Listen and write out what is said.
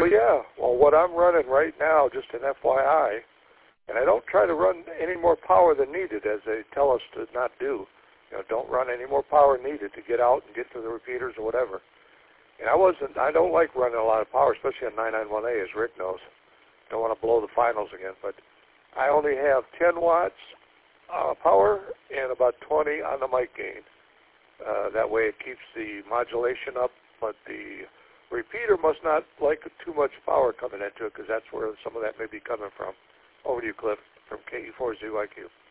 Well, yeah. Well, what I'm running right now, just an FYI, and I don't try to run any more power than needed, as they tell us to not do. Don't run any more power needed to get out and get to the repeaters or whatever. And I don't like running a lot of power, especially on 991A, as Rick knows. Don't want to blow the finals again, but I only have 10 watts power and about 20 on the mic gain. That way it keeps the modulation up, but the repeater must not like too much power coming into it, because that's where some of that may be coming from. Over to you, Cliff, from KE4ZYQ.